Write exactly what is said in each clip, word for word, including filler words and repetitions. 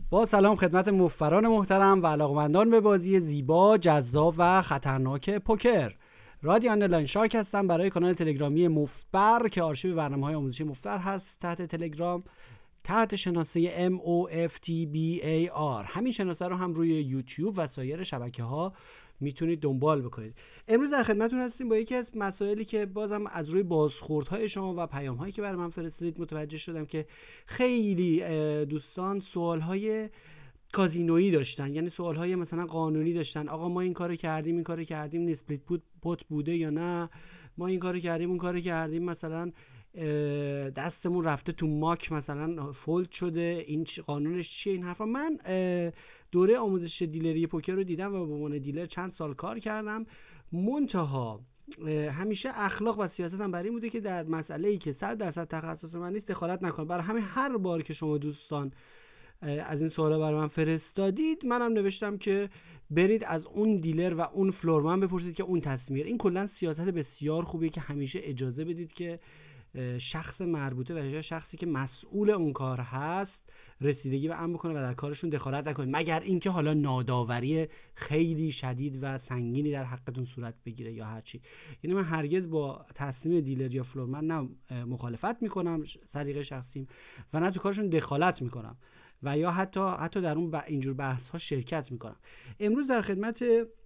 با سلام خدمت مفران محترم و علاقمندان به بازی زیبا، جذاب و خطرناک پوکر. رادیو آنلاین شارک هستم برای کانال تلگرامی مفبر که آرشیو برنامه‌های آموزشی مفبر هست تحت تلگرام تحت شناسه ام او اف تی بی ای آر. همین شناسه رو هم روی یوتیوب و سایر شبکه‌ها میتونید دنبال بکنید. امروز در خدمتتون هستیم با یکی از مسائلی که بازم از روی بازخوردهای شما و پیام‌هایی که برای من فرستادید متوجه شدم که خیلی دوستان سوال‌های کازینویی داشتن، یعنی سوال‌های مثلا قانونی داشتن. آقا ما این کارو کردیم، این کارو کردیم، اسپلیت بود پوت بوده یا نه، ما این کارو کردیم، اون کارو کردیم، مثلا دستمون رفته تو ماک، مثلا فولد شده، این قانونش چیه این حرفا. من دوره آموزش دیلری پوکر رو دیدم و به عنوان دیلر چند سال کار کردم. منتها همیشه اخلاق و سیاست هم برای این بوده که در مسئله‌ای که صد درصد تخصص من نیست دخالت نکنم. برای همین هر بار که شما دوستان از این سوالا برای من فرستادید، منم نوشتم که برید از اون دیلر و اون فلورمن بپرسید که اون تصمیم. این کلا سیاست بسیار خوبیه که همیشه اجازه بدید که شخص مربوطه و شخصی که مسئول اون کار هست رسیدگی به امر بکنه و در کارشون دخالت نکنه، مگر اینکه حالا ناداوری خیلی شدید و سنگینی در حقتون صورت بگیره یا هر چی. یعنی من هرگز با تصمیم دیلر یا فلورمن نه مخالفت میکنم سلیقه شخصیم و نه تو کارشون دخالت میکنم و یا حتی حتی در اون اینجور بحث ها شرکت میکنم. امروز در خدمت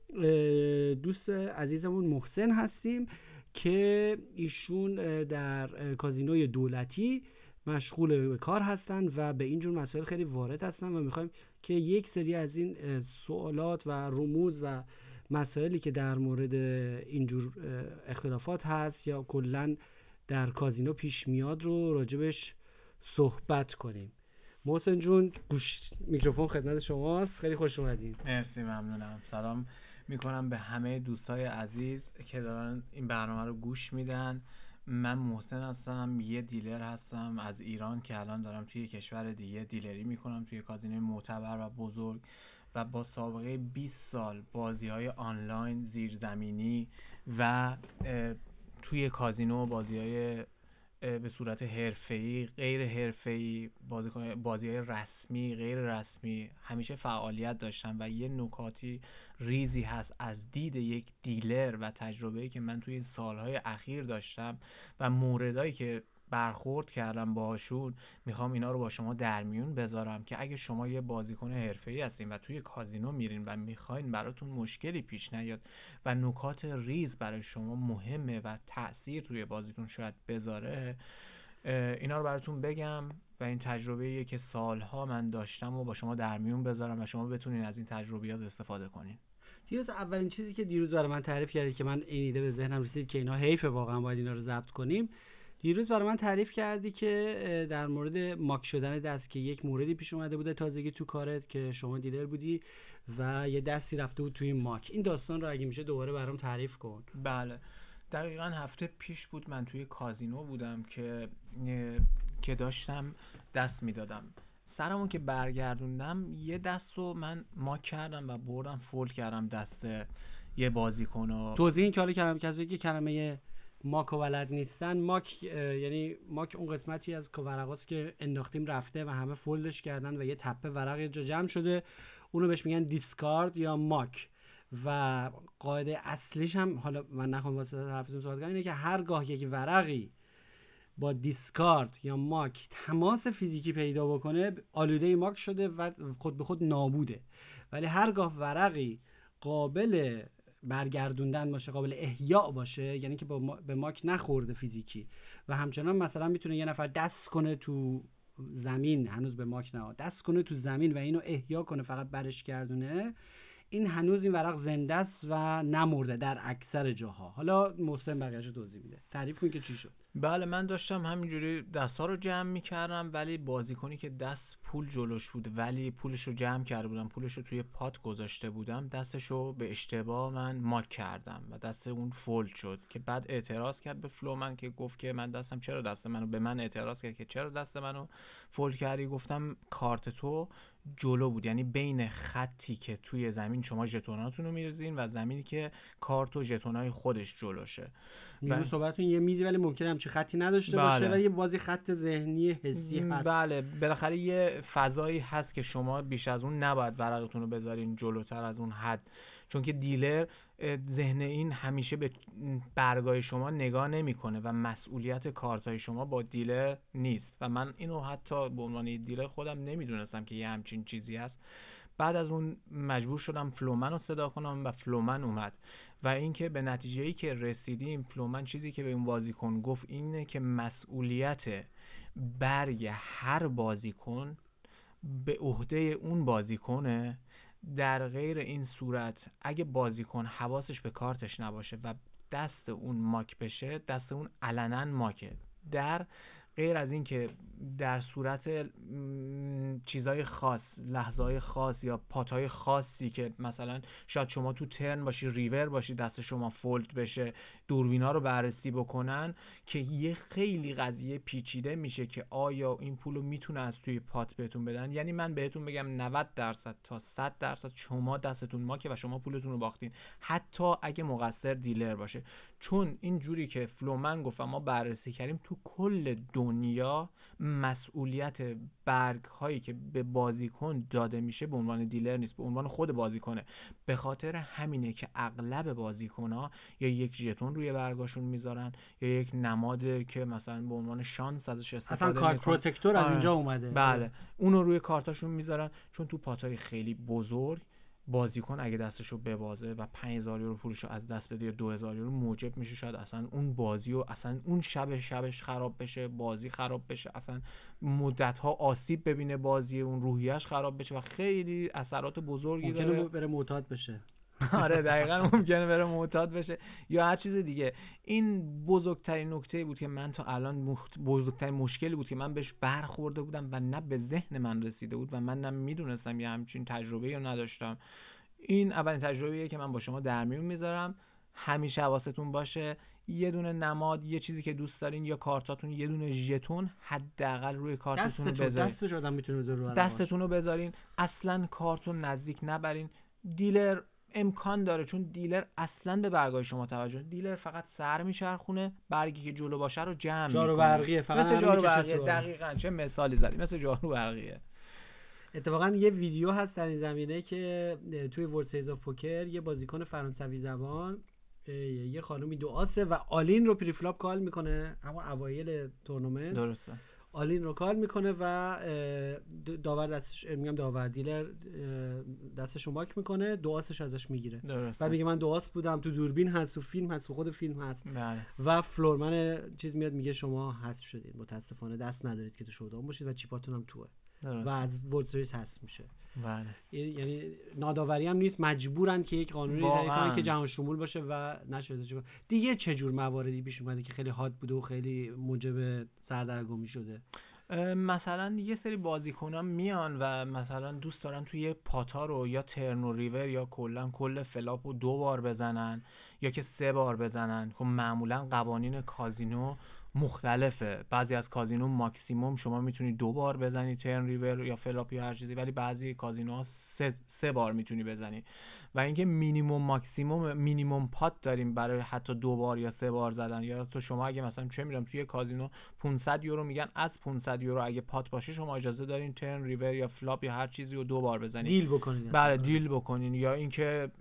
دوست عزیزمون محسن هستیم که ایشون در کازینوی دولتی مشغول به کار هستند و به اینجور مسائل خیلی وارد هستن و میخوایم که یک سری از این سوالات و رموز و مسائلی که در مورد اینجور اختلافات هست یا کلا در کازینو پیش میاد رو راجبش صحبت کنیم. محسن جون گوش میکروفون خدمت شماست، خیلی خوش اومدید. مرسی، ممنونم. سلام میکنم به همه دوستای عزیز که دارن این برنامه رو گوش میدن. من محسن هستم، یه دیلر هستم از ایران که الان دارم توی کشور دیگه دیلری میکنم توی کازینوی معتبر و بزرگ و با سابقه بیست سال بازی‌های آنلاین، زیرزمینی و توی کازینو بازی‌های به صورت حرفه‌ای، غیر حرفه‌ای، بازی‌های رسمی، غیر رسمی همیشه فعالیت داشتم و یه نکاتی ریزی هست از دید یک دیلر و تجربه‌ای که من توی این سال‌های اخیر داشتم و موردایی که برخورد کردم باهاشون، میخوام اینا رو با شما در میون بذارم که اگه شما یه بازیکن حرفه‌ای هستین و توی کازینو میرین و میخواین براتون مشکلی پیش نیاد و نکات ریز برای شما مهمه و تأثیر توی بازیتون شاید بذاره، اینا رو براتون بگم و این تجربه‌ایه که سالها من داشتم و با شما در میون بذارم و شما بتونین از این تجربیات استفاده کنین. دیروز اولین چیزی که دیروز برای من تعریف کردی که من این ایده به ذهنم رسید که اینا حیفه، واقعا باید اینا رو ضبط کنیم. دیروز برای من تعریف کردی که در مورد ماک شدن دست که یک موردی پیش اومده بوده تازگی تو کارت که شما دیلر بودی و یه دستی رفته بود توی ماک. این داستان رو اگه میشه دوباره برام تعریف کن. بله، دقیقاً هفته پیش بود من توی کازینو بودم که که داشتم دست میدادم. سرمون که برگردوندم یه دست رو من ماک کردم و بردم فولد کردم دست یه بازیکن. توضیح این که حالا کلمه کسی که کلمه ماک و ولد نیستن، ماک یعنی ماک اون قسمتی از ورقاست که انداختیم رفته و همه فولدش کردن و یه تپه ورق یه جا جمع شده، اونو بهش میگن دیسکارد یا ماک. و قاعده اصلیش هم حالا من نخوام واسه حرفتون صحبت کنم اینه که هرگاه یک ورقی با دیسکارد یا ماک تماس فیزیکی پیدا بکنه آلوده ماک شده و خود به خود نابوده، ولی هرگاه ورقی قابل برگردوندن باشه، قابل احیاء باشه، یعنی که با به ماک نخورده فیزیکی و همچنان مثلا میتونه یه نفر دست کنه تو زمین، هنوز به ماک نه، دست کنه تو زمین و اینو احیا کنه فقط برش گردونه، این هنوز این ورق زنده است و نمرده در اکثر جاها. حالا محسن بقیه‌اشو توضیح میده. تعریف کن که چی شد. بله، من داشتم همینجوری دستا رو جمع میکردم ولی بازیکنی که دست پول جلوش بود ولی پولش رو جمع کرده بودم، پولش رو توی پات گذاشته بودم، دستش رو به اشتباه من ماک کردم و دست اون فولد شد که بعد اعتراض کرد به فلومن که گفت که من دستم چرا دست منو به من اعتراض کرد که چرا دست منو فولد کردی گفتم کارت تو جلو بود، یعنی بین خطی که توی زمین شما ژتوناتون رو می‌ریزین و زمینی که کارت و ژتونای خودش جلوشه. میگم صحبتتون یه میزی ولی ممکنه همچی خطی نداشته بله. باشه و یه بازی خط ذهنی حسی هست. بله بالاخره یه فضایی هست که شما بیش از اون نباید ورقتون رو بذارین جلوتر از اون حد، چون که دیلر ذهن این همیشه به برگای شما نگاه نمیکنه و مسئولیت کارتای شما با دیلر نیست و من اینو حتی به عنوان دیلر خودم نمیدونستم که یه همچین چیزی هست. بعد از اون مجبور شدم فلومن رو صدا کنم و فلومن اومد و اینکه به نتیجه‌ای که رسیدیم، فلومن چیزی که به اون بازیکن گفت اینه که مسئولیت برگ هر بازیکن به عهده اون بازیکنه، در غیر این صورت اگه بازیکن حواسش به کارتش نباشه و دست اون ماک بشه، دست اون علنا ماکه. در غیر از این که در صورت چیزای خاص، لحظه‌های خاص یا پاتای خاصی که مثلا شاید شما تو ترن باشی، ریور باشی، دست شما فولد بشه، دوربینا رو بررسی بکنن، که یه خیلی قضیه پیچیده میشه که آیا این پولو میتونه از توی پات بهتون بدن. یعنی من بهتون بگم نود درصد تا صد درصد شما دستتون ماکه و شما پولتون رو باختین، حتی اگه مقصر دیلر باشه. چون این جوری که فلومن گفت ما بررسی کردیم، تو کل دنیا مسئولیت برگ هایی که به بازیکن داده میشه به عنوان دیلر نیست، به عنوان خود بازیکنه. به خاطر همینه که اغلب بازیکن ها یا یک ژتون روی برگاشون میذارن یا یک نماد که مثلا به عنوان شانس ازش استفاده میکنن. اصلا کارت پروتکتور از اینجا اومده. بله، اونو روی کارتاشون میذارن، چون تو پاتای خیلی بزرگ بازیکن اگه دستشو ببازه و پنج هزار یورو پولشو از دست بده یا دو هزار یورو، موجب میشه شاید اصلا اون بازی و اصلا اون شب شبش خراب بشه، بازی خراب بشه، اصلا مدت‌ها آسیب ببینه بازی، اون روحیه‌اش خراب بشه و خیلی اثرات بزرگی داره. ممکنه بره معتاد بشه. آره دقیقاً ممکنه بره معتاد بشه یا هر چیز دیگه. این بزرگترین نکته بود که من تا الان بزرگترین مشکلی بود که من بهش برخورده بودم و نه به ذهن من رسیده بود و من نه میدونستم یه همچین تجربه‌ای رو نداشتم. این اولین تجربه‌ایه که من با شما در میون میذارم. همیشه حواستون باشه یه دونه نماد، یه چیزی که دوست دارین یا کارتاتون، یه دونه ژتون حداقل روی کارتتون رو بذارین. دستش آدم میتونه بذاره، دستتون رو بذارین. اصلا کارتون نزدیک نبرین. دیلر امکان داره، چون دیلر اصلا به برگای شما توجه، دیلر فقط سر میچرخونه، برگی که جلو باشه رو جمع میکنه. جارو برقیه، فقط مثل جارو برقیه. دقیقاً چه مثالی زدی، مثل جارو برقیه. اتفاقا یه ویدیو هست در این زمینه که توی ورلد سیریز آف پوکر یه بازیکن فرانسوی زبان یه خانومی دو آسه و آلین رو پریفلاپ کال میکنه، اما اوایل تورنمنت. درسته. آلین رو کال میکنه و داور دستش، میگم داور دیلر دستش رو ماک میکنه، دو آسش ازش میگیره و میگه من دو آس بودم، تو دوربین هست، تو فیلم هست، تو خود فیلم هست. بله. و فلورمن چیز میاد میگه شما حذف شدید، متاسفانه دست ندارید که تو شودان باشید و چیپاتون هم توه و از ورلد سریز حذف میشه. بله. یعنی ناداوری هم نیست، مجبورن که یک قانونی جاری کنن که جهان شمول باشه و نشه. دیگه چه جور مواردی پیش اومده که خیلی حاد بوده و خیلی موجب سردرگمی شده؟ مثلا یه سری بازیکنان میان و مثلا دوست دارن توی پاتا رو یا ترن و ریور یا کلا کل فلاپ رو دو بار بزنن یا که سه بار بزنن. خب معمولا قوانین کازینو مختلفه. بعضی از کازینو ماکسیموم شما میتونی دو بار بزنی ترن ریور یا فلاپ یا هر چیزی، ولی بعضی کازینوها سه سه بار میتونی بزنی. و اینکه مینیمم ماکسیموم مینیمم پات داریم برای حتی دو بار یا سه بار زدن. یا تو شما اگه مثلا چه میدونم توی کازینو پانصد یورو میگن از پانصد یورو اگه پات باشه شما اجازه دارین ترن ریور یا فلاپ یا هر چیزی رو دو بار بزنید، دیل بکنید. بله دیل بکنین. یا اینکه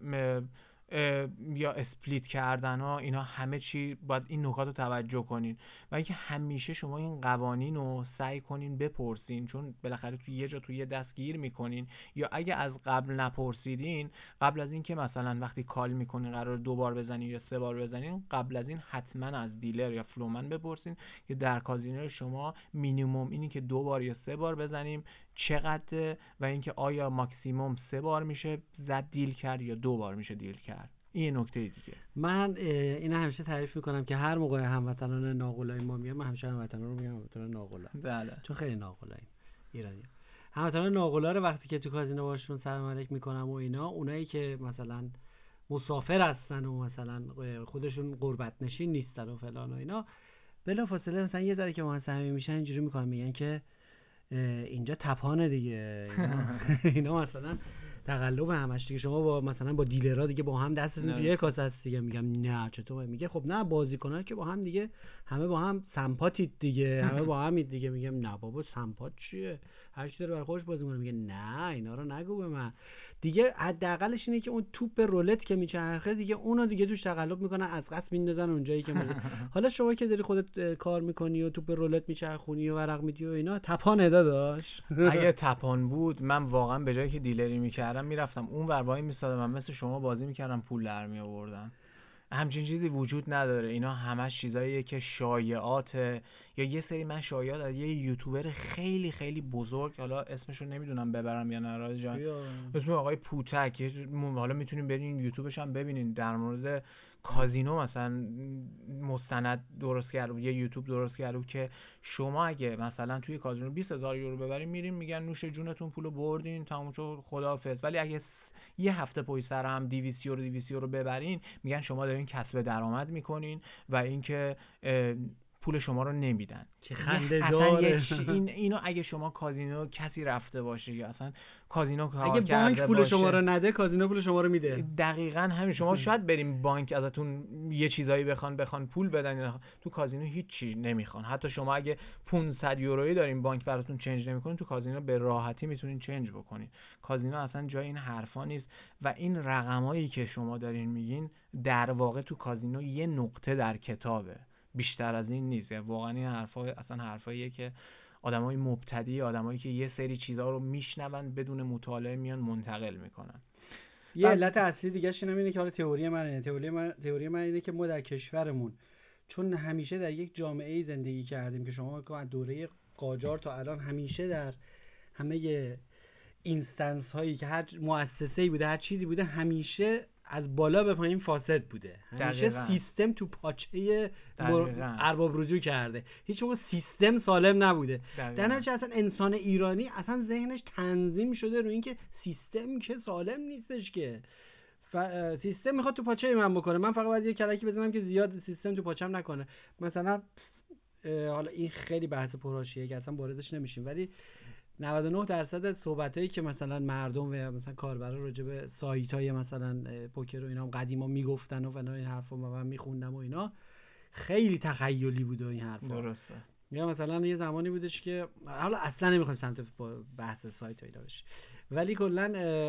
یا اسپلیت کردن ها، اینا همه چی باید این نکات رو توجه کنین. و اینکه همیشه شما این قوانین رو سعی کنین بپرسین، چون بالاخره توی یه جا توی یه دست گیر میکنین. یا اگه از قبل نپرسیدین، قبل از این که مثلا وقتی کال میکنین قرار دو بار بزنین یا سه بار بزنین، قبل از این حتما از دیلر یا فلومن بپرسین که در کازینو شما مینیمم اینی که دو بار یا سه بار بزنیم چقدر، و اینکه آیا ماکسیمم سه بار میشه زد دیل کرد یا دو بار میشه دیل کرد. این نکته دیگه. من اینا همیشه تعریف میکنم که هر موقع هموطنان ناقلای ما میان، من همیشه هموطنان رو میگم هموطنان ناقلا. بله. چون خیلی ناقلاییم ایرانی. هموطنان ناقلا رو وقتی که تو کازینو باشون سلام علیک میکنم و اینا، اونایی که مثلا مسافر هستن و مثلا خودشون غربت نشین نیستن و فلان و اینا، بلافاصله مثلا یه ذره که ما صمیمی میشن اینجوری میکنن، میگن که اینجا تپانه دیگه. اینا, اینا مثلا تقلب همش دیگه. شما با مثلا با دیلرها دیگه با هم دستتون توی یک کاسه است دیگه. میگم نه چطور؟ میگه خب نه بازیکن‌ها که با هم دیگه همه با هم سمپاتید دیگه، همه با همید دیگه. میگم نه بابا سمپات چیه؟ هر کی داره برای خودش بازی می‌کنه. میگه نه اینا رو نگو به من دیگه. حداقلش اینه که اون توپ رولت که میچرخه دیگه اونو دیگه توش تقلب میکنن، از قصد میندازن اونجایی که موقع. حالا شما که داری خودت کار میکنی و توپ رولت میچرخونی و ورق میدی و اینا، تپان ادا داشت؟ اگه تپان بود من واقعا به جایی که دیلری میکردم میرفتم اون ور وای میسادم، من مثل شما بازی میکردم پول در می آوردم. همچین چیزی وجود نداره. اینا همش چیزاییه که شایعاته. یا یه سری من شایعات از یه یوتیوبر خیلی خیلی بزرگ، حالا اسمشو نمیدونم ببرم یا نه راز جان، اسم آقای پوتک، حالا میتونین برین یوتیوبش هم ببینین، در مورد کازینو مثلا مستند درست کرده، یه یوتیوب درست کرده که شما اگه مثلا توی کازینو بیست هزار یورو ببرین میرین میگن نوش جونتون پولو بردین تموم شد خداحافظ. ولی اگه یه هفته پشت سر هم دویست یورو دویست یورو ببرین میگن شما دارین کسب درآمد میکنین و اینکه پول شما رو نمیدن. چه خنده داره این اینو اگه شما کازینو کسی رفته باشه یا اصلا کازینو کار اگه کرده بانک پول باشه، شما رو نده کازینو پول شما رو میده. دقیقاً همین. شما شاید بریم بانک ازتون یه چیزایی بخوان بخوان پول بدن، تو کازینو هیچی نمیخوان. حتی شما اگه پانصد یورویی دارین بانک براتون چنج نمیکنه، تو کازینو به راحتی میتونین چنج بکنین. کازینو اصلا جای این حرفا نیست و این رقمایی که شما دارین میگین در واقع تو کازینو یه نقطه در کتابه، بیشتر از این نیست. واقعا این حرفا اصلا حرفاییه که آدمای مبتدی، آدمایی که یه سری چیزا رو میشنون بدون مطالعه میان منتقل میکنن. یه علت اصلی دیگه شون اینه که حالا تئوری منه، تئوری من تئوری من اینه که ما در کشورمون چون همیشه در یک جامعه زندگی کردیم که شما از دوره قاجار تا الان همیشه در همه اینستنس هایی که هر مؤسسه‌ای بوده، هر چیزی بوده، همیشه از بالا به پایین فاسد بوده. همیشه دقیقا. سیستم تو پاچه ارباب رجوع کرده. هیچ موقع سیستم سالم نبوده. در نتیجه اصلا انسان ایرانی اصلا ذهنش تنظیم شده روی اینکه سیستم که سالم نیستش که ف... سیستم میخواد تو پاچه من بکنه. من فقط باید یه کلکی بزنم که زیاد سیستم تو پاچم نکنه. مثلا حالا این خیلی بحث پرحاشیه که اصلا واردش نمیشیم، ولی نود و نه درصد از صحبتایی که مثلا مردم و مثلا کاربرا راجع به سایت‌های مثلا پوکر و اینا هم قدیما میگفتن و فنا این حرفا من میخوندم و اینا خیلی تخیلی بود و این حرفا. درسته. یا مثلا یه زمانی بودش که حالا اصلا نمیخوام سمت بحث سایت و اینا بشه، ولی کلا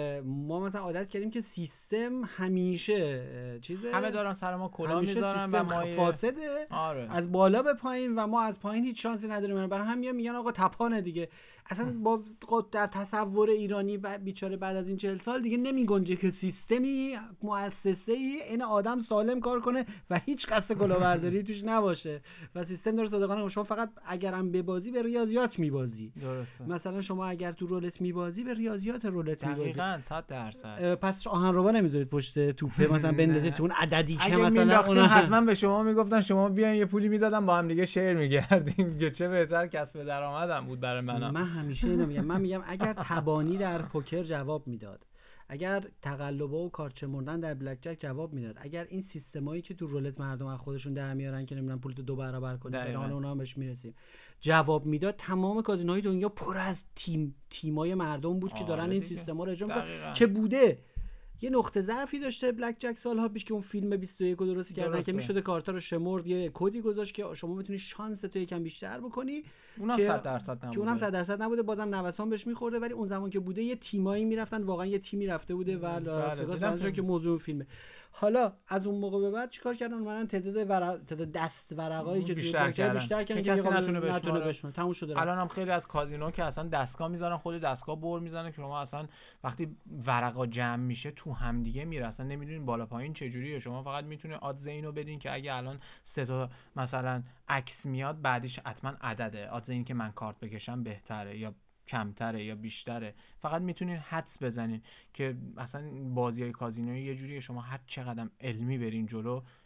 ما مثلا عادت کردیم که سیستم همیشه چیزه، همه دارن سر ما کلاه میذارن و ما فاسده. آره. از بالا به پایین و ما از پایین هیچ شانسی نداریم. برای همین میگن آقا تپانه دیگه. اصلا با در تصور ایرانی بیچاره بعد از این چهل سال دیگه نمیگنجه که سیستمی مؤسسه‌ای این آدم سالم کار کنه و هیچ قصد کلاهبرداری توش نباشه و سیستم داره صادقانه. شما فقط اگرم ببازی به ریاضیات میبازی. درسته. مثلا شما اگر تو رولت میبازی به ریاضیات رولت میبازی. دقیقاً صد درصد. پس آهنربا نمیذارید پشت توپه مثلا بندازید تو اون عددی که مثلا اون حتما به شما میگفتن شما بیاین یه پولی میدادن با هم دیگه شیر می‌کردیم که چه بهتر کسب درآمدم بود برای من. من همیشه اینو میگم. من میگم اگر تبانی در پوکر جواب میداد، اگر تقلب‌ها و کارت شمردن در بلک جک جواب میداد، اگر این سیستمایی که تو رولت مردم از خودشون در میارن که نمیدونن پول تو دو برابر کنه، حالا اونا هم بهش میرسیم، جواب میداد، تمام کازینوهای دنیا پر از تیم تیمای مردم بود که دارن این سیستما رو اجرا میکنن که بوده. یه نقطه ضعفی داشته بلک جک سالها پیش که اون فیلم بیست و یک رو درست کردن که میشده کارتا رو شمرد، یه کدی گذاشت که شما میتونی شانس تو یکم بیشتر بکنی، اونم صد درصد نبوده، که اونم صد درصد نبوده، بازم نوسان بهش میخورده. ولی اون زمان که بوده یه تیمایی میرفتن، واقعا یه تیمی رفته بوده و لازم که موضوع فیلمه. حالا از اون موقع به بعد چیکار کردن؟ اومدن تعداد ورق تعداد دست ورقایی که توی پوکر بیشتر کردن که نتونه بشماره. تموم شده. الان هم خیلی از کازینو که اصلا دستگاه میذارن، خود دستگاه بر میزنه که شما اصلا وقتی ورقا جمع میشه تو هم دیگه میره، اصلا نمیدونین بالا پایین چه جوریه. شما فقط میتونه آدز اینو بدین که اگه الان سه تا مثلا عکس میاد بعدش حتما عدده، آدز این که من کارت بکشم بهتره یا کمتره یا بیشتره. فقط میتونین حدس بزنین که اصلا بازیای کازینویی یه جوریه شما هر چقدر علمی برین جلو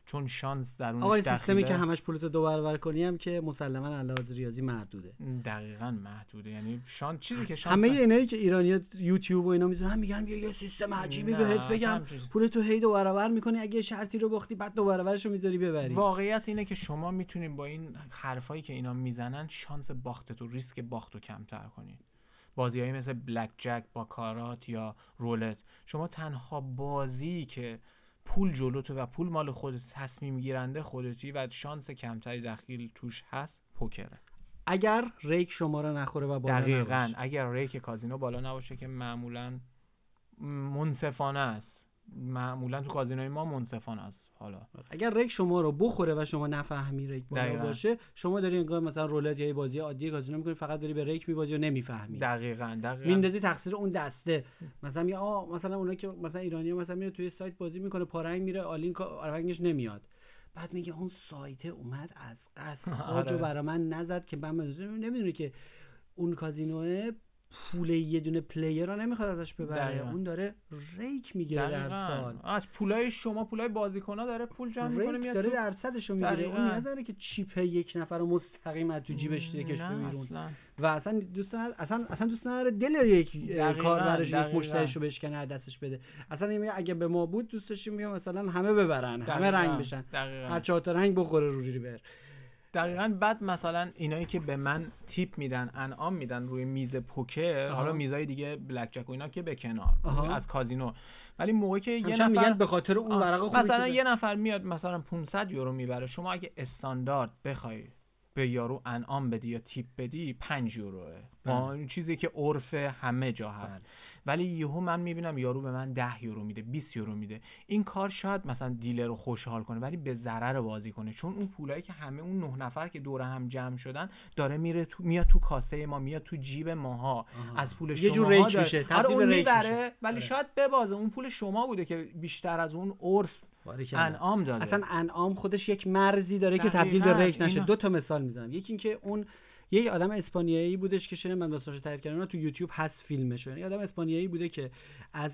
چون شانس در اون آقا دخیله. سیستمی که همش پولتو دو برابر کنی هم که مسلما علاوه ریاضی محدوده. دقیقاً محدوده، یعنی شانس چیزی که شانس همه اینایی که ایرانی‌ها یوتیوب و اینا میذارن میگن یه سیستم عجیبی بهت بگم پولتو هی دو برابر میکنی، اگه شرطی رو باختی بعد دو برابرشو میذاری ببری. واقعیت اینه که شما میتونید با این حرفایی که اینا میزنن شانس باختتو، ریسک باختو کمتر کنید. بازیایی مثل بلک جک، باکارات یا رولت، شما تنها بازی که پول جلوتو و پول مال خودت، تصمیم گیرنده خودتی و شانس کمتری دخیل توش هست، پوکره. اگر ریک شما رو نخوره و بالا دقیقاً نباشه. اگر ریک کازینو بالا نباشه که معمولاً منصفانه است، معمولاً تو کازینوی ما منصفانه است. حالا اگر ریک شما رو بخوره و شما نفهمی ریک بالا دقیقاً. باشه، شما داری انگار مثلا رولت یا بازی عادی کازینو می‌کنی، فقط داری به ریک می‌بازی و نمی‌فهمی. دقیقاً دقیقاً میندازی تقصیر اون دسته. مثلا میگه آ مثلا اونایی که مثلا ایرانی‌ها مثلا میره توی سایت بازی میکنه، پارنگ میره، آلین رنگش نمیاد، بعد میگه اون سایت اومد از قصد خودو برای من نزد که من نمیدونه که اون کازینوه پول یه دونه پلیر رو نمیخواد ازش ببره. دقیقا. اون داره ریک میگیره در سال از پولای شما، پولای بازیکن‌ها داره پول جمع میکنه، میاد داره درصدشو میگیره. اون نذاره که چیپ یک نفر رو مستقیم از تو جیبش بکشه بیرون و اصلا دوست نداره اصلا اصلا دوست نداره دل یک کاربرش یک مشتریشو بشکنه، از دستش بده. اصلا میگه اگه به ما بود دوست داشتیم میگم مثلا همه ببرن، دقیقا. همه رنگ بشن، هر چهار تا رنگ بخوره رو ریور. دقیقاً. بعد مثلا اینایی که به من تیپ میدن، انعام میدن روی میز پوکر، حالا میزای دیگه بلک جک و اینا که به کنار از کازینو، ولی موقعی که یه نفر میگن به خاطر اون ورقه خوبی مثلا یه نفر میاد مثلا پانصد یورو میبره، شما اگه استاندارد بخوای به یارو انعام بدی یا تیپ بدی پنج یوروه، این چیزی که عرف همه جا هست. ولی یهو من میبینم یارو به من ده یورو میده، بیست یورو میده. این کار شاید مثلا دیلر رو خوشحال کنه ولی به ضرر بازی کنه، چون اون پولایی که همه اون نه نفر که دور هم جمع شدن داره میره تو، میاد تو کاسه ما، میاد تو جیب ماها، از پول شما یه جور ریک میشه، آره اون میبره ولی آره. شاید ببازه، اون پول شما بوده که بیشتر از اون عرف انعام داده. اصلا انعام خودش یک مرزی داره که تبدیل به ریک نشه. دو تا مثال میزنم. یکی این که اون یه آدم اسپانیایی بودش که شنیدم من داستانش تعریف کردن تو یوتیوب هست فیلمش. یه آدم اسپانیایی بوده که از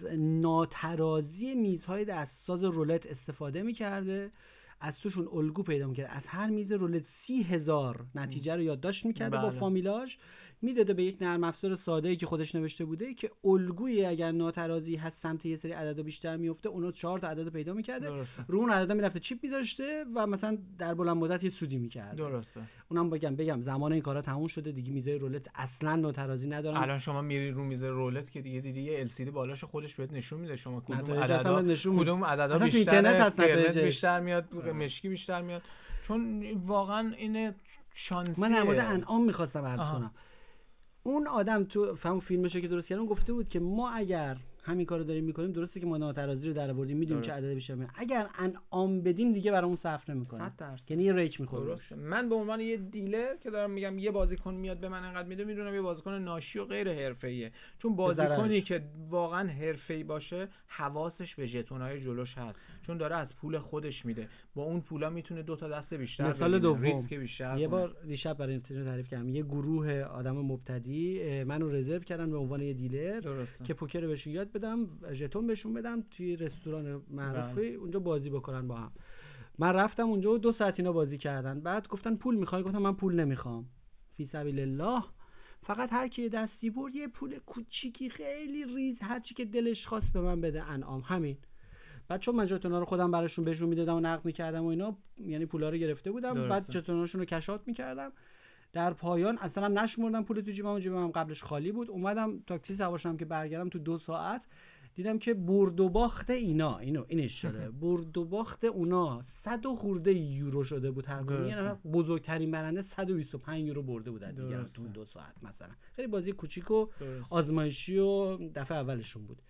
ناترازی میزهای دستساز رولت استفاده میکرده، از توشون الگو پیدا میکرد، از هر میز رولت سی هزار نتیجه رو یادداشت میکرده با فامیلاش، میداده به یک نرم افزار ساده‌ای که خودش نوشته بوده که الگوی اگر ناترازی هست سمت یه سری عدد بیشتر میفته، اونو چهار تا عدد پیدا میکرده، رو اون عددا میرفته چیپ میذاشته و مثلا در بلند مدت یه سودی میکرد. درسته. اونم بگم بگم زمان این کارا تموم شده دیگه، میزای رولت اصلا ناترازی ندارن. الان شما میری رو میز رولت که دیگه دیدی یه ال سی دی بالاش خودش بهت نشون میده شما کدوم عددا کدوم عددا بیشتر، قرمز بیشتر میاد، مشکی بیشتر میاد، چون واقعا این شانسیه. من در مورد انعام می‌خواستم عرض کنم. اون آدم تو فهم فیلمشو که درست کردن گفته بود که ما اگر همین کارو داریم میکنیم، درسته که ما ناترازی رو در آوردیم، میدونیم چه عددی بیشتر میاد، اگر انعام بدیم دیگه برامون صرف نمیکنه، یعنی یه ریک میخوره. من به عنوان یه دیلر که دارم میگم یه بازیکن میاد به من انقدر میده، میدونم یه بازیکن ناشی و غیر حرفه‌ایه، چون بازیکنی که واقعا حرفه‌ای باشه حواسش به ژتونای جلوش هست، چون داره از پول خودش میده، با اون پولا میتونه دو تا دست بیشتر مثال دوم ریسک بیشتر. یه بار دیشب برای اینترنت تعریف کردم، یه گروه آدم مبتدی منو رزرو کردن به عنوان یه دیلر درسته. که پوکر بهشون یاد بدم، ژتون بهشون بدم، توی رستوران معروفی اونجا بازی بکنن با هم. من رفتم اونجا و دو ساعت اینا بازی کردن، بعد گفتن پول میخوای؟ گفتم من پول نمیخوام، فی سبیل الله، فقط هر کی دستی برد یه پول کوچیکی خیلی ریز هر چی که دلش خواست به من بده انعام، همین. بعد چون من ژتونا رو خودم براشون بهشون میدادم و نقد میکردم و اینا، یعنی پولا رو گرفته بودم درسته. بعد ژتوناشون رو کشات میکردم، در پایان اصلا نشمردم پول تو جیبم، جیبم قبلش خالی بود. اومدم تاکسی سوارشم که برگردم تو دو ساعت دیدم که برد و باخت اینا اینو اینش شده برد و باخت اونا صد و خورده یورو شده بود هر کدوم. یعنی بزرگترین برنده صد و بیست و پنج یورو برده بودن دیگه تو دو ساعت مثلا. خیلی بازی کوچیک و آزمایشی و دفعه اولشون بود.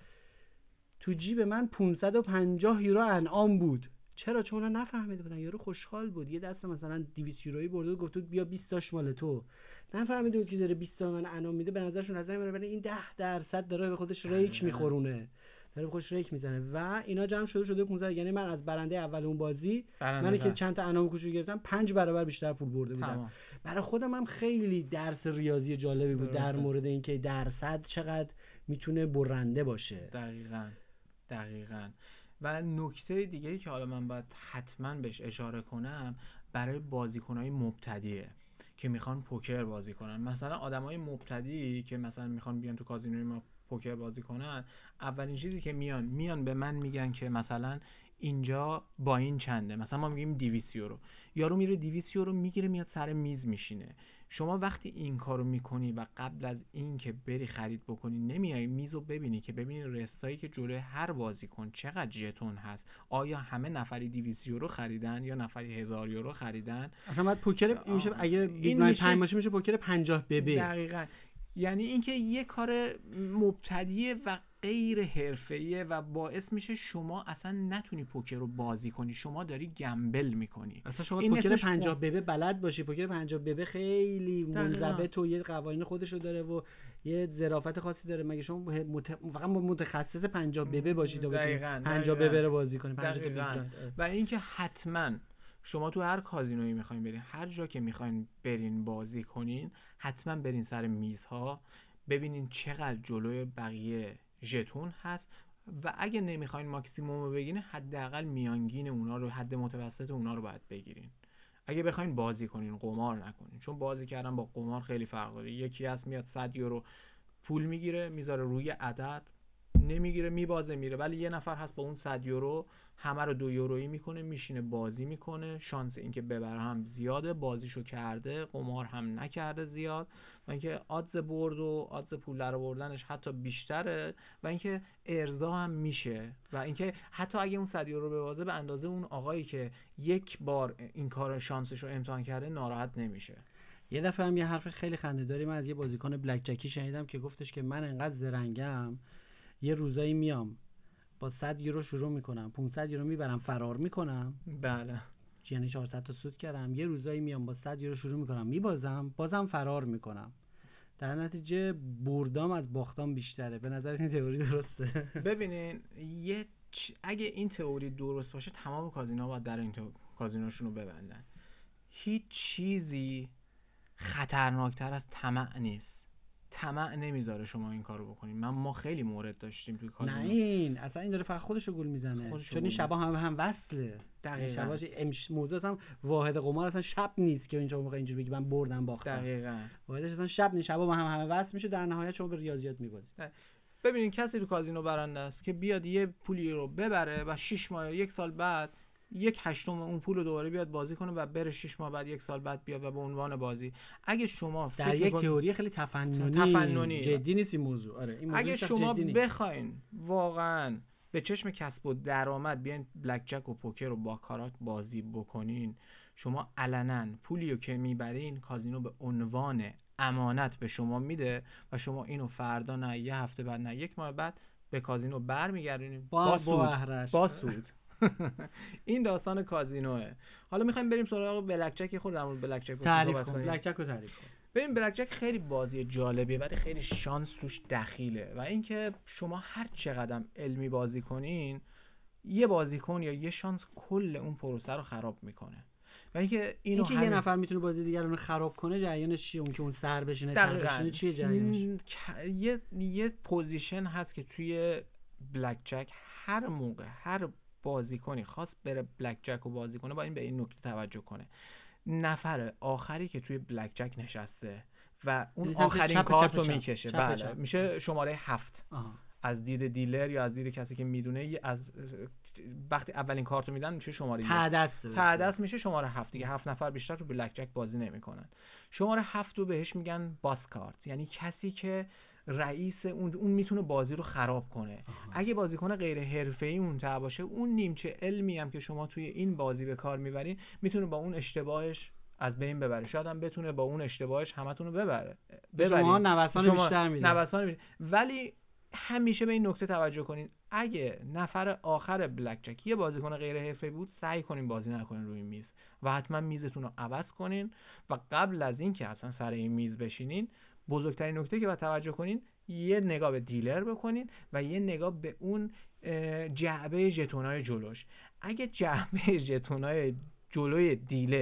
تو جیب من پانصد و پنجاه یورو انعام بود. چرا؟ چون اونا نفهمیده بودن. یارو خوشحال بود، یه دست مثلا دویست یورویی برده، گفت بیا بیست تاش مال تو. نفهمیده بود که داره بیست تا من انعام میده. به نظرشون نظر میاد ولی این ده درصد داره به خودش ریک میخورونه، داره به خودش ریک میزنه و اینا جمع شده شده پانزده. یعنی من از برنده اول اون بازی، من که چند تا انعام کوچولو گرفتم، پنج برابر بیشتر پول برده بودم. برای خودم هم خیلی درس ریاضی جالبی بود در مورد اینکه درصد چقدر میتونه برنده باشه. دقیقاً دقیقاً و نکته دیگه‌ای که حالا من باید حتما بهش اشاره کنم برای بازیکن‌های مبتدیه که میخوان پوکر بازی کنن. مثلا آدمای مبتدی که مثلا میخوان بیان تو کازینوی ما پوکر بازی کنن، اولین چیزی که میان میان به من میگن که مثلا اینجا با این چنده، مثلا ما میگیم دویست یورو، یارو میره دویست یورو میگیره میاد سر میز میشینه. شما وقتی این کارو میکنی و قبل از این که بری خرید بکنی نمیای میزو ببینی که ببینی رستایی که جلوی هر بازیکن چقدر ژتون هست، آیا همه نفری دویست یورو خریدن یا نفری هزار یورو خریدن. اصلا بعد پوکر میشه اگه این میشه پنج باشه میشه پوکر پنجاه ببه. دقیقاً. یعنی اینکه یه کار مبتدیه و غیر حرفه‌ایه و باعث میشه شما اصلا نتونی پوکر رو بازی کنی، شما داری گمبل میکنی. اصلا شما پوکر پنجاه ببه بلد باشی. پوکر پنجاه ببه خیلی منضبط و یه قوانین خودش رو داره و یه ظرافت خاصی داره. مگه شما مت... فقط متخصص پنجاه ببه باشید و پنجاه ببه رو بازی کنید. و اینکه حتما شما تو هر کازینویی میخواین برین، هر جا که میخواین برین بازی کنین، حتما برین سر میزها ببینین چقدر جلوی بقیه ژتون هست و اگه نمیخواین ماکسیموم رو بگیرین حداقل میانگین اونا رو، حد متوسط اونا رو باید بگیرین. اگه بخواین بازی کنین قمار نکنین، چون بازی کردن با قمار خیلی فرق داره. یکی هست میاد صد یورو پول میگیره میذاره روی عدد، نمیگیره میبازه میره، ولی یه نفر هست با اون صد یورو همه رو دو یورویی میکنه میشینه بازی میکنه، شانس اینکه ببره هم زیاده، بازیشو کرده، قمار هم نکرده زیاد و اینکه آدز برد و آدز پول در آوردنش حتی بیشتره و اینکه ارضا هم میشه و اینکه حتی اگه اون صد یورو ببازه به اندازه اون آقایی که یک بار این کار شانسش رو امتحان کرده ناراحت نمیشه. یه دفعه هم یه حرف خیلی خنده‌داری من از یه بازیکن بلک جکی شنیدم که گفتش که من انقدر زرنگم یه روزایی میام با صد یورو شروع میکنم، پانصد یورو میبرم فرار میکنم. بله. یعنی چهارصد تا سود کردم. یه روزایی میام با صد یورو شروع میکنم میبازم، بازم فرار میکنم. در نتیجه بردام از باختام بیشتره. به نظر این تئوری درسته؟ ببینین یه چ... اگه این تئوری درست باشه تمام کازینوها باید در این تو... کازینوشون رو ببندن. هیچ چیزی خطرناکتر از طمع نیست. طمع نمیذاره شما این کارو بکنین. من ما خیلی مورد داشتیم توی کازینو. نه این اصلا این داره فقط خودشو گول میزنه، چون این شبا هم هم وصله. دقیقاً. شباش امش موضوع هم واحد قمار اصلا شب نیست که اینجا موقع اینجوری بگی من بردم باختم. دقیقاً. واحدش اصلا شب نیست، شبا با هم همه وصل میشه، در نهایت شما به ریاضیات میبازید. ببینین کسی تو کازینو برنده است که بیاد یه پولی رو ببره و شش ماه یک سال بعد یک هشتم اون پول رو دوباره بیاد بازی کنه و بره شش ماه بعد یک سال بعد بیاد و به عنوان بازی. اگه شما در یک تئوری خیلی تفننی تفننی جدی نیست این موضوع. آره این موضوع اگه شما بخواین واقعا به چشم کسب و درآمد بیاین بلک جک و پوکر رو با کارات بازی بکنین، شما علنا پولی رو که میبرین کازینو به عنوان امانت به شما میده و شما اینو فردا نه یه هفته بعد نه یک ماه بعد به کازینو برمیگردونین با, با سود. با سود. این داستان کازینوه. حالا میخوایم بریم سراغ بلک جک. خود در مورد بلک جک تعریف کن. بلک جک رو تعریف کن. ببین بلک جک خیلی بازی جالبیه ولی خیلی شانس توش دخیله و اینکه شما هر چقدر علمی بازی کنین یه بازیکن یا یه شانس کل اون پروسه رو خراب میکنه. و اینکه اینو اینکه یه نفر میتونه بازی دیگر رو خراب کنه جریانش چیه؟ اون که اون سر بشینه تقریبا چیه جریانش؟ یه یه پوزیشن هست که توی بلک جک هر موقع هر بازیکنی خواست بره بلک جک رو بازی کنه با این به این نکته توجه کنه. نفر آخری که توی بلک جک نشسته و اون آخرین کارت رو میکشه بله میشه شماره هفت. آها. از دید دیلر یا از دید کسی که میدونه از وقتی اولین کارت رو میدن میشه شماره تعدست تعدست میشه شماره هفت دیگه. هفت نفر بیشتر تو بلک جک بازی نمیکنن. شماره هفت رو بهش میگن باس کارت، یعنی کسی که رئیس اون اون میتونه بازی رو خراب کنه. آها. اگه بازیکن غیر حرفه‌ای اون باشه اون نیمچه علمی هم که شما توی این بازی به کار میبرین میتونه با اون اشتباهش از بین ببره. شاید هم بتونه با اون اشتباهش همتون رو ببره. ببرین. شما نوسان بیشتر میدین. نوسان میدین. ولی همیشه به این نکته توجه کنین اگه نفر آخر بلک جک یه بازیکن غیر حرفه‌ای بود سعی کنین بازی نکنین روی میز و حتما میزتون رو عوض کنین و قبل از این که اصلا سر این میز بشینین بزرگترین نکته که باید توجه کنین یه نگاه به دیلر بکنین و یه نگاه به اون جعبه ژتونای جلوش. اگه جعبه ژتونای جلوی دیلر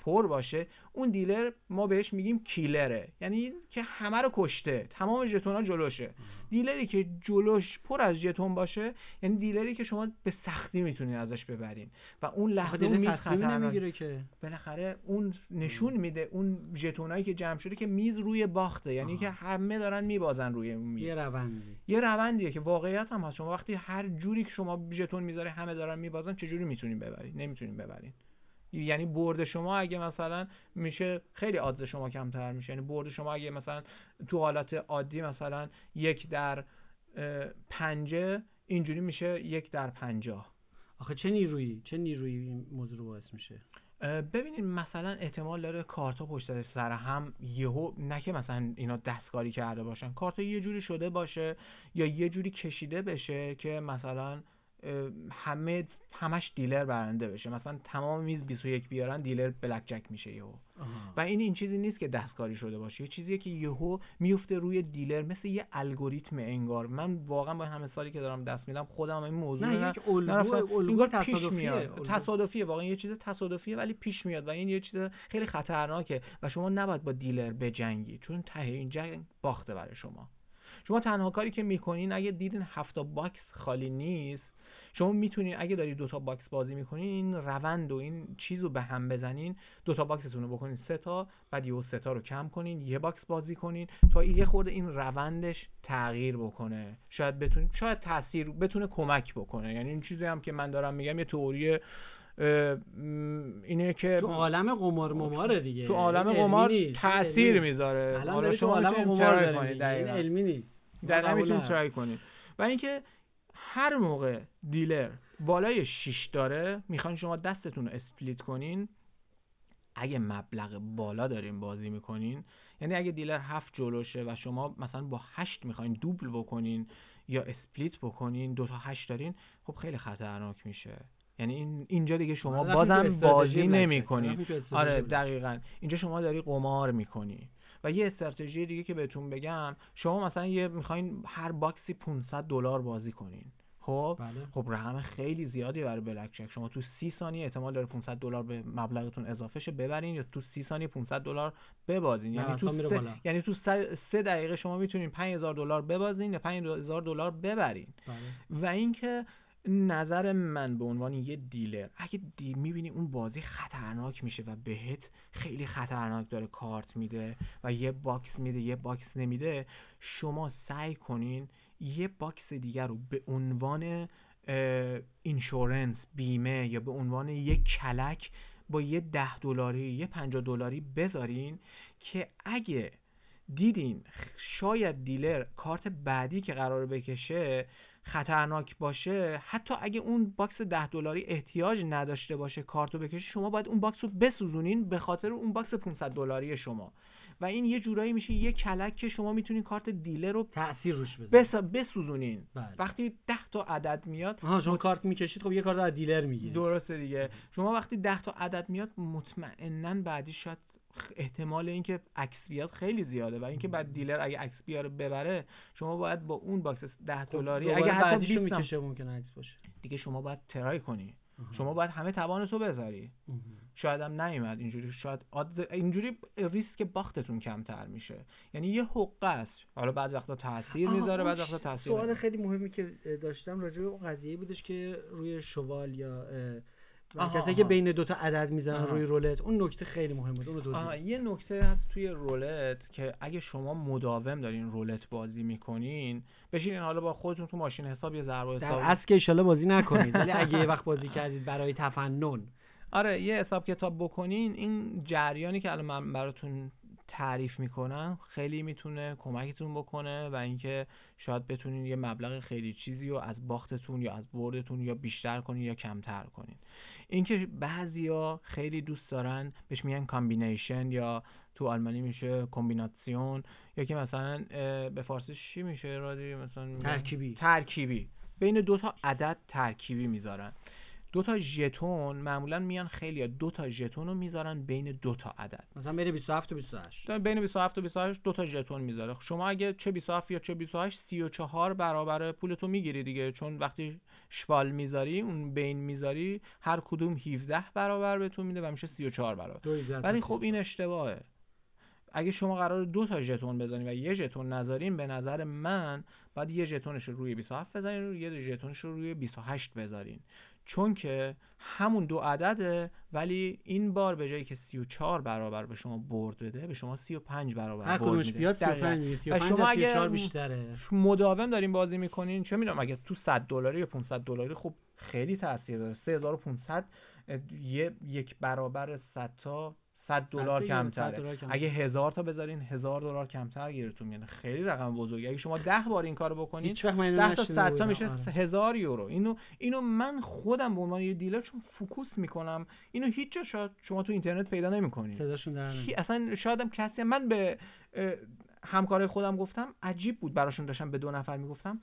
پر باشه، اون دیلر ما بهش میگیم کیلره، یعنی که همه رو کشته، تمام ژتونا جلوشه. دیلری که جلوش پر از ژتون باشه یعنی دیلری که شما به سختی میتونید ازش ببرین و اون لحظه اون میز خطرناکه که بالاخره اون نشون میده اون ژتونایی که جمع شده که میز روی باخته، یعنی آه. که همه دارن میبازن روی اون میز. یه روندی یه روندیه که واقعیت هم هست. شما وقتی هر جوری که شما ژتون میذاره همه دارن میبازن، چه جوری میتونین ببرید؟ نمیتونین ببرین. یعنی برد شما اگه مثلا میشه خیلی آدز شما کمتر میشه. یعنی برد شما اگه مثلا تو حالت عادی مثلا یک در پنجه، اینجوری میشه یک در پنجاه. آخه چه نیرویی چه نیرویی این موضوع باعث میشه؟ ببینید مثلا احتمال داره کارتا پشت سر هم یهو، نه که مثلا اینا دستکاری کرده باشن، کارتا یه جوری شده باشه یا یه جوری کشیده بشه که مثلا همه همش دیلر برنده بشه. مثلا تمام میز بیست و یک بیارن، دیلر بلک جک میشه یهو. و این این چیزی نیست که دستکاری شده باشه، یه چیزیه که یهو میفته روی دیلر، مثل یه الگوریتم انگار. من واقعا با همه سالی که دارم دست میدم خودم این موضوع نه یک الگو الگو تصادفیه تصادفیه واقعا یه چیز تصادفیه ولی پیش میاد و این یه چیز خیلی خطرناکه و شما نباید با دیلر بجنگی، چون ته این جنگ باخته برای شما. شما تنها کاری که میکنین اگه دیدین هفت باکس خالی نیست، شما میتونین اگه داری دو تا باکس بازی میکنین این روند و این چیزو به هم بزنین، دو تا باکستون رو بکنین سه تا، بعد یهو سه تا رو کم کنین، یه باکس بازی کنین تا یه خورده این روندش تغییر بکنه. شاید بتونین شاید تاثیر بتونه کمک بکنه. یعنی این چیزی هم که من دارم میگم یه تئوری اینه که تو عالم قمار مماره دیگه، تو عالم قمار تاثیر میذاره. حالا شما عالم قمار دارید، علمی نیست، دقیقاً میتونید ترای کنید. و اینکه هر موقع دیلر بالای شش داره میخواین شما دستتون رو اسپلیت کنین، اگه مبلغ بالا دارین بازی میکنین، یعنی اگه دیلر هفت جلوشه و شما مثلا با هشت میخواین دوبل بکنین یا اسپلیت بکنین، دو تا هشت دارین، خب خیلی خطرناک میشه. یعنی این اینجا دیگه شما بازم بازی نمیکنین. آره دقیقاً اینجا شما داری قمار میکنی. و یه استراتژی دیگه که بهتون بگم، شما مثلا یه میخواین هر باکسی پانصد دلار بازی کنین، خب بله. خب رقم خیلی زیادی برای بلک جک. شما تو سی ثانیه احتمال داره پانصد دلار به مبلغتون اضافه شه ببرین، یا تو سی ثانیه پانصد دلار ببازین. یعنی تو سه... یعنی تو سه دقیقه شما میتونین پنج هزار دلار ببازین یا پنج هزار دلار ببرین. بله. و اینکه نظر من به عنوان یه دیلر، اگه دی میبینی اون بازی خطرناک میشه و بهت خیلی خطرناک داره کارت میده و یه باکس میده یه باکس نمیده، شما سعی کنین یه باکس دیگر رو به عنوان اینشورنس، بیمه، یا به عنوان یک کلک با یه ده دلاری یه پنجاه دلاری بذارین که اگه دیدین شاید دیلر کارت بعدی که قراره بکشه خطرناک باشه، حتی اگه اون باکس ده دلاری احتیاج نداشته باشه کارتو بکشه، شما باید اون باکس رو بسوزونین به خاطر اون باکس پانصد دلاری شما. و این یه جورایی میشه یه کلک که شما میتونین کارت دیلر رو تأثیر روش بذارین، بس بسوزونین. بله. وقتی ده تا عدد میاد، آها شما کارت میکشید، خب یه کارت از دیلر میگیرید. درسته دیگه. شما وقتی ده تا عدد میاد، مطمئناً بعدی شاید احتمال اینکه عکس بیاد خیلی زیاده و اینکه بعد دیلر اگه عکس بیاره ببره، شما باید با اون باکس ده دلاری اگه حتی بیست میکشه ممکنه عکس باشه دیگه، شما باید ترای کنی. شما باید همه توانتو بذاری. شاید هم نیومد اینجوری، شاید اینجوری ریسک باختتون کمتر میشه. یعنی یه حقه است. حالا بعضی وقتا تاثیر میذاره، بعضی وقتا تاثیر سوال خیلی مهمی که داشتم راجع به اون قضیه بودش که روی شوال یا کسی که بین دو تا عدد میزنن روی رولت، اون نکته خیلی مهمه. اون رو آها یه نکته هست توی رولت که اگه شما مداوم دارین رولت بازی میکنین، بشینین حالا با خودتون تو ماشین حساب یه ضرب و حساب، در اصل که ان شاءالله بازی نکنید، ولی اگه یه وقت بازی کردید برای تفنن، آره یه حساب کتاب بکنین، این جریانی که الان من براتون تعریف میکنم خیلی میتونه کمکتون بکنه و اینکه شاید بتونین یه مبلغ خیلی چیزی رو از باختتون یا از بردتون یا بیشتر کنین یا کمتر کنین. اینکه بعضیا خیلی دوست دارن بهش میگن کامبینیشن، یا تو آلمانی میشه کمبیناسیون، یا که مثلا به فارسی چی میشه رادی، مثلا ترکیبی ترکیبی بین دو تا عدد ترکیبی میذارن. دو تا ژتون معمولا میان خیلی دو تا ژتون رو میذارن بین دو تا عدد، مثلا بین بیست و هفت و بیست و هشت، بین بیست و هفت و بیست و هشت دو تا ژتون میذاره. شما اگه چه بیست و هفت یا چه بیست و هشت سی و چهار برابر پولتو میگیری دیگه، چون وقتی شوال میذاری اون بین میذاری هر کدوم هفده برابر بهتون میده و میشه سی و چهار برابر. ولی خب این اشتباهه. اگه شما قرار دو تا ژتون بزنید و یه ژتون نذارین، به نظر من باید یه ژتونش رو روی بیست و هفت بزنین و یه ژتونش رو روی بیست و هشت بذارین، چون که همون دو عدده ولی این بار به جایی که سی و چهار برابر به شما برد بده به شما سی و پنج برابر برد میده. بیاد سی و پنج سی و پنج شما اگه بیشتره مداوم دارین بازی میکنین، چه میدونم اگه تو صد دلاری یا پانصد دلاری خب خیلی تاثیر داره. سه هزار و پانصد یه یک برابر صد تا صد دلار کمتره. اگه هزار تا بذارین هزار دلار کمتر گیرتون میاد. خیلی رقم بزرگی. اگه شما ده بار این کارو بکنین ده تا صد تا میشه هزار یورو. اینو اینو من خودم به عنوان یه دیلر چون فوکوس میکنم اینو هیچ جا شاید شما تو اینترنت پیدا نمیکنین. صداشون در نمیاد. اصلا شایدم کسی، من به همکارای خودم گفتم عجیب بود براشون، داشتم به دو نفر میگفتم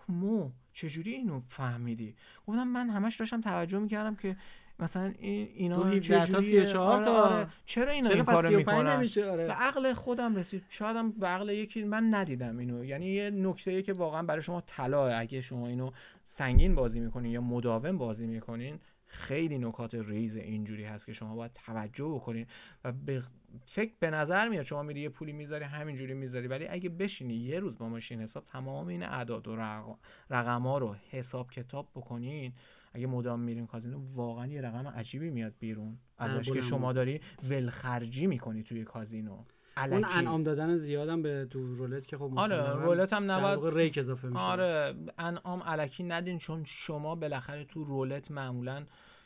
مو چجوری اینو فهمیدی؟ گفتم من همش داشتم توجه میکردم که مثلا این اینا چجوریه، آره آره. چرا اینا این کارو میکنن؟ آره. به عقل خودم رسید، شایدم به عقل یکی من ندیدم اینو. یعنی یه نکته‌ای که واقعا برای شما طلاه، اگه شما اینو سنگین بازی میکنین یا مداوم بازی میکنین، خیلی نکات ریز اینجوری هست که شما باید توجه بکنین و به فکر به نظر میاد شما میری یه پولی میذاری همینجوری میذاری، ولی اگه بشینی یه روز با ماشین حساب تمام این اعداد و رقم‌ها رو حساب کتاب بکنین، اگه مدام میرین کازینو واقعا یه رقم عجیبی میاد بیرون ازش که شما داری ولخرجی میکنی توی کازینو. اون انعام دادن زیادم به تو رولت که خب آره رولت هم نباید ریک اضافه میشه. آره انعام الکی ندین، چون شما بالاخره تو رولت معمولا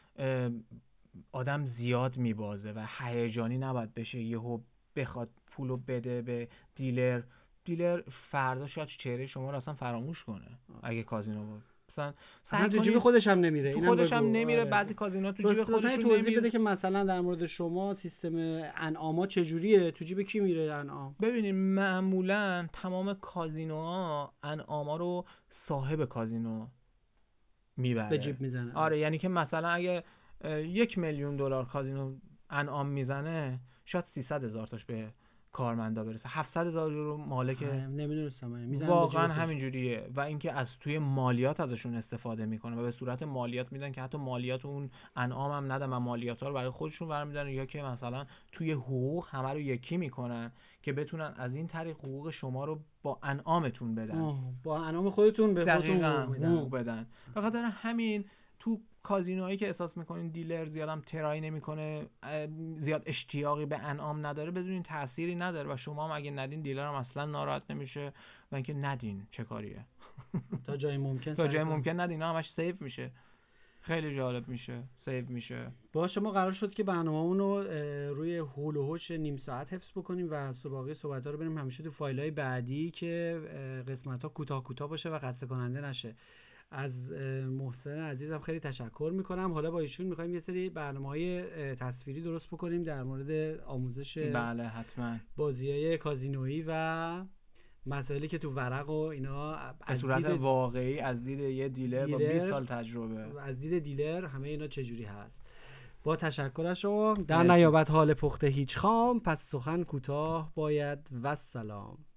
آدم زیاد میبازه و هیجانی نباید بشه یهو بخواد پولو بده به دیلر. دیلر فردا شاید چهره شما رو اصلا فراموش کنه اگه کازینو بود. مثلا تو جیب خودش هم نمیره، اینم خودش هم نمیره. آره. بعضی کازینوها تو جیب خودش نمیره. توضیح بده که مثلا در مورد شما سیستم انعاما چجوریه، تو جیب کی میره انعام؟ ببینید معمولا تمام کازینوها انعاما رو صاحب کازینو میبره، به جیب میزنه. آره یعنی که مثلا اگه یک میلیون دلار کازینو انعام میزنه، شاید سیصد هزار تاش به کارمندا برسه، هفتصد هزار یورو مالک. نمیدونستم واقعا همینجوریه. و اینکه از توی مالیات ازشون استفاده میکنه و به صورت مالیات میدن که حتی مالیات اون انعام هم ندن و مالیات‌ها رو برای خودشون برمی‌دارن، یا که مثلا توی حقوق همه رو یکی میکنن که بتونن از این طریق حقوق شما رو با انعامتون بدن، با انعام خودتون به خودتون حقوق بدن. به خاطر همین تو کازینوهایی که احساس میکنین دیلر زیادم ترای نمیکنه، زیاد اشتیاقی به انعام نداره، بدونین تأثیری نداره و شما هم اگه ندین دیلر هم اصلا ناراحت نمیشه و اینکه ندین چه کاریه. تا جای ممکن تا جای ممکن ندین، همش سیو میشه. خیلی جالب میشه، سیو میشه. با شما قرار شد که برنامه‌مون رو روی هول و هوش نیم ساعت حفظ بکنیم و باقی صحبت‌ها رو بریم همیشه تو فایل‌های بعدی که قسمت‌ها کوتاه کوتاه باشه و خسته کننده نشه. از محسن عزیزم خیلی تشکر میکنم. حالا با ایشون میخوایم یه سری برنامه‌های تصویری درست بکنیم در مورد آموزش بله حتما بازی‌های کازینویی و مسائلی که تو ورق و اینا به صورت واقعی از دید یه دیلر, دیلر با بیست سال تجربه، از دید دیلر همه اینا چجوری هست. با تشکر از شما. در نیابت حال پخته هیچ خام، پس سخن کوتاه باید و سلام.